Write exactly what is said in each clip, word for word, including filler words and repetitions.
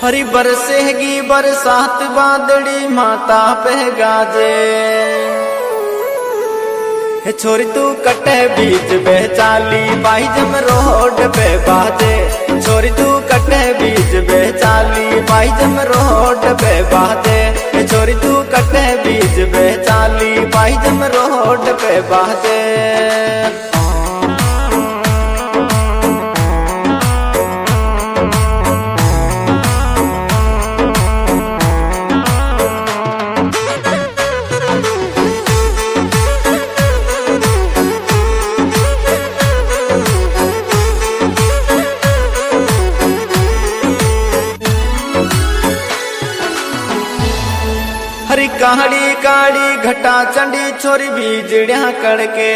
हरी बरसेगी बरसात बादड़ी माता पे गाजे। हे छोरी तू कटे बीच बेचाली बाई जम रोड पे बाजे। छोरी तू कटे बीच बेचाली बाई जम रोड पे बाजे। हे छोरी तू कटे बीच बेचाली बाई जम रोड पे बाजे। हरी काड़ी काड़ी घटा चंडी छोरी बीजड़िया कड़के।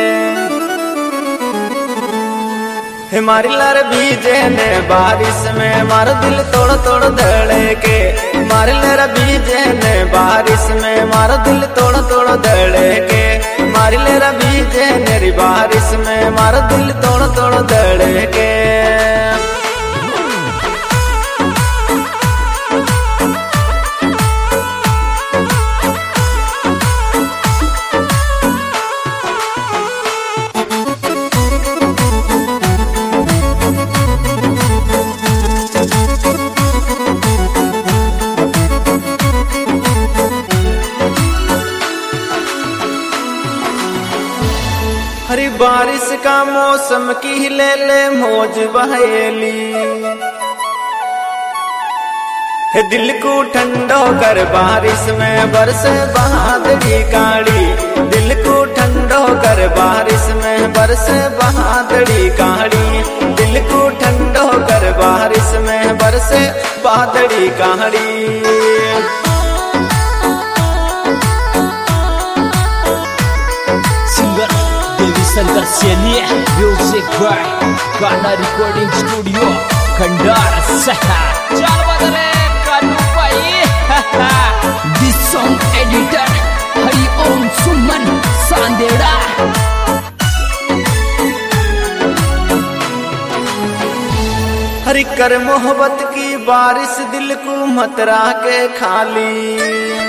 हे मारी लार बीजे ने बारिश में मारो दिल तोड़ तोड़ धड़े के। मारी लार बीजे ने बारिश में मारो दिल तोड़ तोड़ धड़े के। मारी लार बीजे ने बारिश में मारो दिल तोड़ तोड़ धड़े के। हरी बारिश का मौसम की ले ले मौज बहेली। हे दिल को ठंडो कर बारिश में बरसे बहादुरी काड़ी। दिल को ठंडो कर बारिश में बरसे बहादुरी काड़ी। दिल को ठंडो कर बारिश में बरसे बहादुरी काड़ी। Center Seni Music by Kana Recording Studio Kandara Saha. Chal badale Kanu pai. This song editor Hari Om Suman Sandera. हरी कर मोहब्बत की बारिश दिल को मतरा के खाली।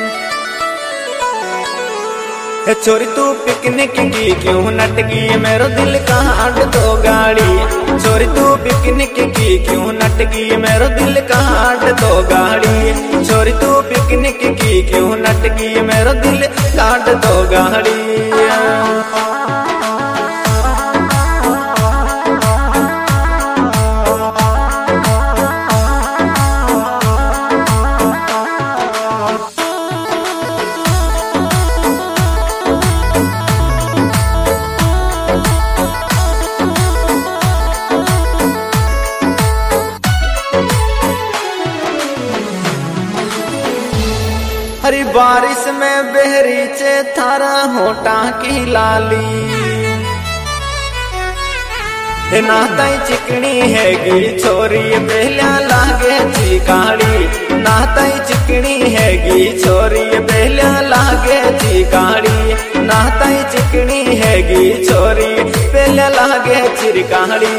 हे छोरी तू पिकनिक की क्यों नटकी मेरो दिल काट दो गाड़ी। छोरी तू पिकनिक की क्यों नटकी मेरो दिल काट दो गाड़ी। छोरी तू पिकनिक की क्यों नटकी मेरो दिल काट दो गाड़ी। हरी बारिश में बहरी चे थारा होटा की लाली। हे नाताई चिकनी हैगी छोरी पहला लागे चिकाड़ी। नाताई चिकनी हैगी छोरी पहला लागे चिकाड़ी। नाताई चिकनी हैगी छोरी पहला लागे चिरकाड़ी।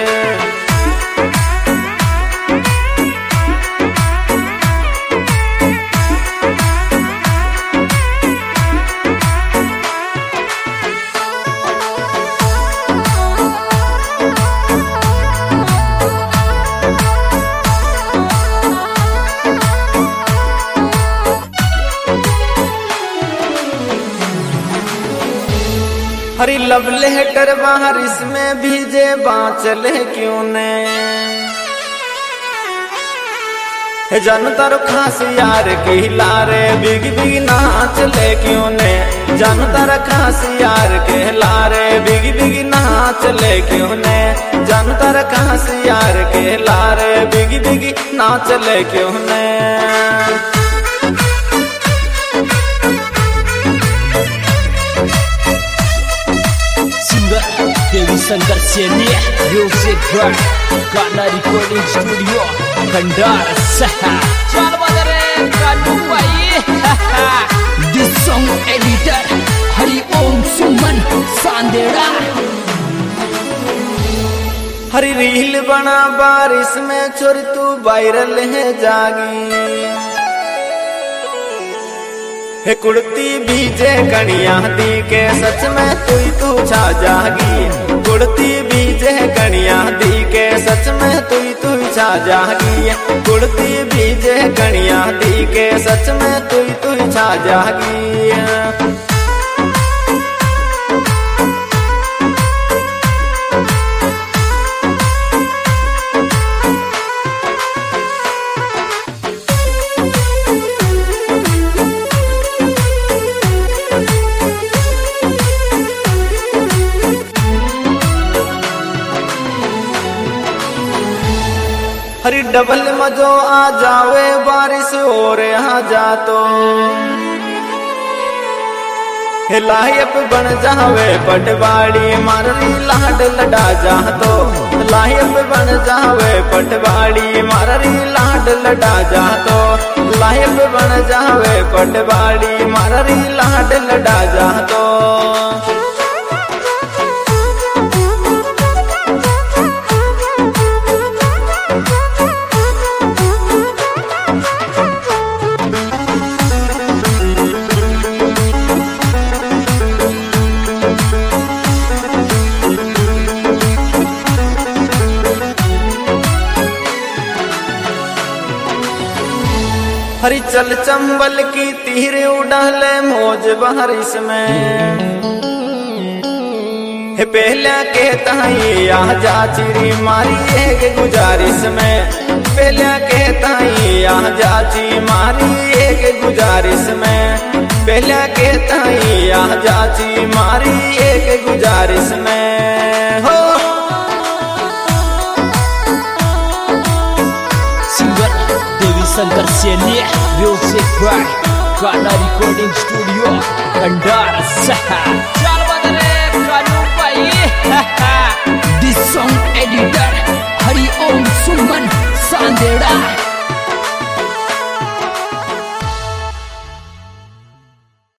हरी लव लेटर बारिश में भीजे बाँचले क्यों ने। हे जानू तारो खास यार की लारे बिग बिग नाच ले क्यों ने। जानू तारा खास यार के लारे बिग बिग नाच ले क्यों ने। जानू तारा खास यार के लारे बिग बिग नाच ले क्यों ने। Dewi Center Seni Music by Kana Recording Studio Kandara Saha. Chal badale Kanu pai. This song editor Hari Om Suman Sandera. Hari reel बना बारिश में छोरी तू वायरल है जागी। हे कुड़ती बीजे कणिया दी के सच में तू तू छा जागी। कुड़ती बीजे कणिया दी के सच में तू तू छा जागी। कुड़ती बीजे कणिया दी के सच में तू तू छा जागी। हरी डबल मजो आ जावे बारिश और यहाँ जा तो लायप बन जावे पटवाड़ी माररी लाड लडा जा तो। लायप बन जावे पटवाड़ी माररी लाड लडा जा तो। लायप बन जावे पटवाड़ी माररी लाड लडा जा तो। हरी चल चंबल की तीर उड़ाले मौज बारिश में। हे पहला के ताई आ जा चिरी मारी एक गुजारिश में। पहला के ताई आ जा ची मारी एक गुजारिश में। पहला के ताई आ जा ची मारी एक गुजारिश में हो। Shankar Seniya music by Gana recording studio Khandar.